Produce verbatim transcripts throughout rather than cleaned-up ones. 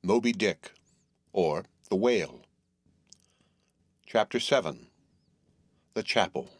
Moby Dick, or The Whale. Chapter seven. The Chapel.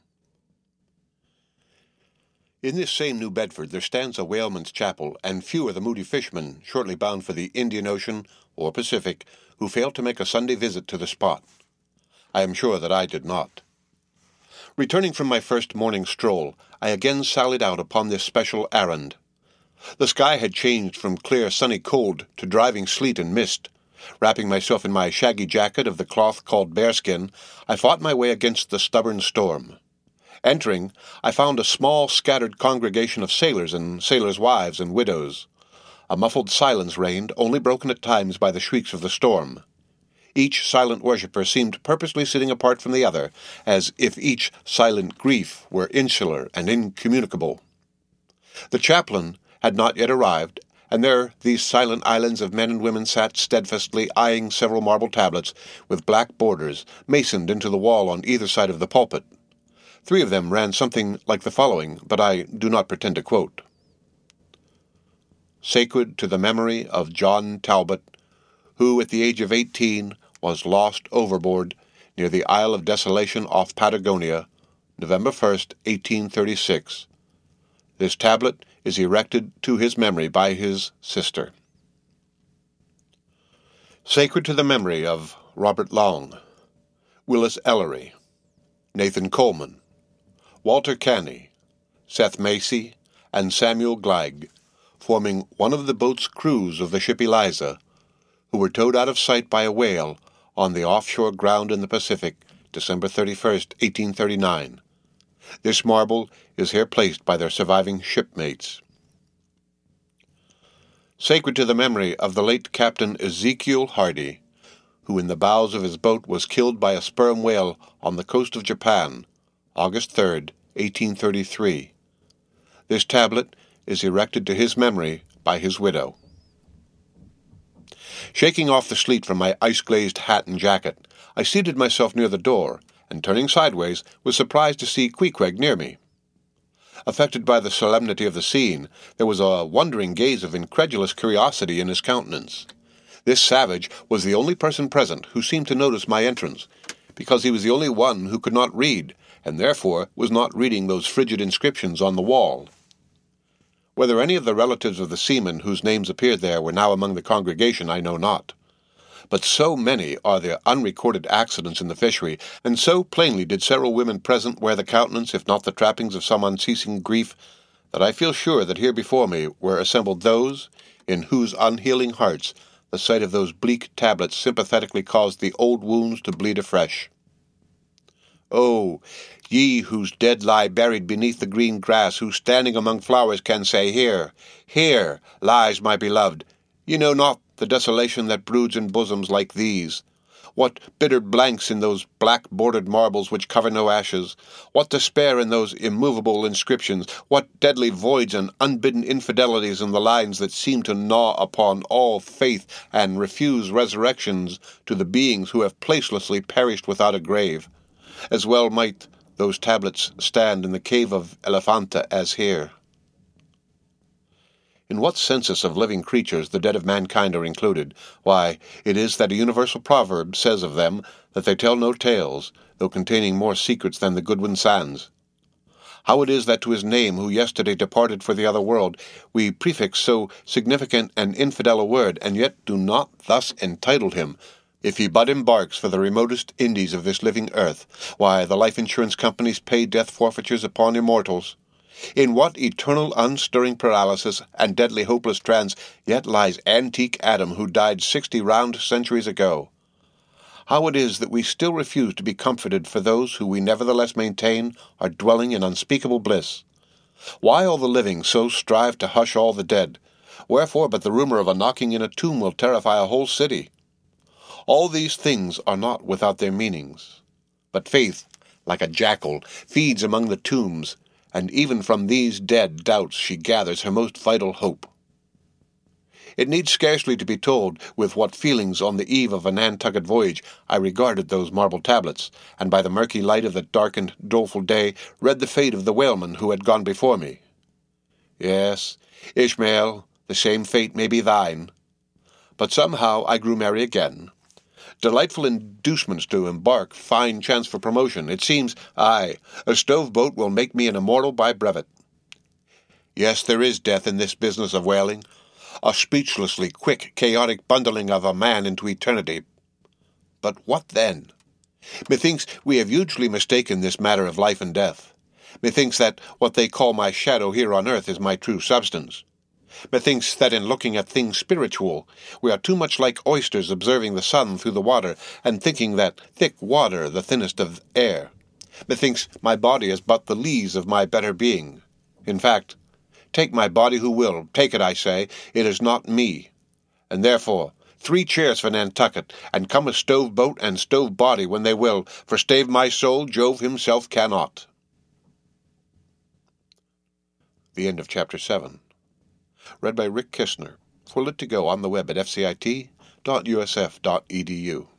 In this same New Bedford there stands a whaleman's chapel, and few are the moody fishermen, shortly bound for the Indian Ocean or Pacific, who fail to make a Sunday visit to the spot. I am sure that I did not. Returning from my first morning stroll, I again sallied out upon this special errand. The sky had changed from clear sunny cold to driving sleet and mist. Wrapping myself in my shaggy jacket of the cloth called bearskin, I fought my way against the stubborn storm. Entering, I found a small scattered congregation of sailors and sailors' wives and widows. A muffled silence reigned, only broken at times by the shrieks of the storm. Each silent worshipper seemed purposely sitting apart from the other, as if each silent grief were insular and incommunicable. The chaplain had not yet arrived, and there these silent islands of men and women sat steadfastly eyeing several marble tablets with black borders masoned into the wall on either side of the pulpit. Three of them ran something like the following, but I do not pretend to quote. Sacred to the memory of John Talbot, who at the age of eighteen was lost overboard near the Isle of Desolation off Patagonia, November first, eighteen thirty-six. This tablet is erected to his memory by his sister. Sacred to the memory of Robert Long, Willis Ellery, Nathan Coleman, Walter Canny, Seth Macy, and Samuel Gleig, forming one of the boat's crews of the ship Eliza, who were towed out of sight by a whale on the offshore ground in the Pacific, December thirty-first, eighteen thirty-nine. This marble is here placed by their surviving shipmates. Sacred to the memory of the late Captain Ezekiel Hardy, who in the bows of his boat was killed by a sperm whale on the coast of Japan, August third, eighteen thirty-three. This tablet is erected to his memory by his widow. Shaking off the sleet from my ice-glazed hat and jacket, I seated myself near the door, and turning sideways, was surprised to see Queequeg near me. Affected by the solemnity of the scene, there was a wondering gaze of incredulous curiosity in his countenance. This savage was the only person present who seemed to notice my entrance, because he was the only one who could not read, and therefore was not reading those frigid inscriptions on the wall. Whether any of the relatives of the seamen whose names appeared there were now among the congregation, I know not. But so many are the unrecorded accidents in the fishery, and so plainly did several women present wear the countenance, if not the trappings, of some unceasing grief, that I feel sure that here before me were assembled those in whose unhealing hearts the sight of those bleak tablets sympathetically caused the old wounds to bleed afresh. Oh, ye whose dead lie buried beneath the green grass, who standing among flowers can say, Here, here lies my beloved. Ye know not the desolation that broods in bosoms like these. What bitter blanks in those black-bordered marbles which cover no ashes. What despair in those immovable inscriptions. What deadly voids and unbidden infidelities in the lines that seem to gnaw upon all faith and refuse resurrections to the beings who have placelessly perished without a grave. As well might those tablets stand in the cave of Elephanta as here. In what census of living creatures the dead of mankind are included, why, it is that a universal proverb says of them that they tell no tales, though containing more secrets than the Goodwin Sands. How it is that to his name, who yesterday departed for the other world, we prefix so significant and infidel a word, and yet do not thus entitle him, if he but embarks for the remotest Indies of this living earth, why the life insurance companies pay death forfeitures upon immortals. In what eternal unstirring paralysis and deadly hopeless trance yet lies antique Adam, who died sixty round centuries ago. How it is that we still refuse to be comforted for those who we nevertheless maintain are dwelling in unspeakable bliss. Why all the living so strive to hush all the dead? Wherefore but the rumor of a knocking in a tomb will terrify a whole city? All these things are not without their meanings. But faith, like a jackal, feeds among the tombs, and even from these dead doubts she gathers her most vital hope. It needs scarcely to be told with what feelings on the eve of a Nantucket voyage I regarded those marble tablets, and by the murky light of the darkened, doleful day read the fate of the whaleman who had gone before me. Yes, Ishmael, the same fate may be thine. But somehow I grew merry again. Delightful inducements to embark, fine chance for promotion. It seems, aye, a stove-boat will make me an immortal by brevet. Yes, there is death in this business of whaling, a speechlessly quick, chaotic bundling of a man into eternity. But what then? Methinks we have hugely mistaken this matter of life and death. Methinks that what they call my shadow here on earth is my true substance. Methinks that in looking at things spiritual, we are too much like oysters observing the sun through the water, and thinking that thick water the thinnest of air. Methinks my body is but the lees of my better being. In fact, take my body who will, take it, I say, it is not me. And therefore, three cheers for Nantucket, and come a stove-boat and stove-body when they will, for stave my soul Jove himself cannot. The end of Chapter seven. Read by Rick Kistner. For Lit to Go on the web at f c i t dot u s f dot e d u.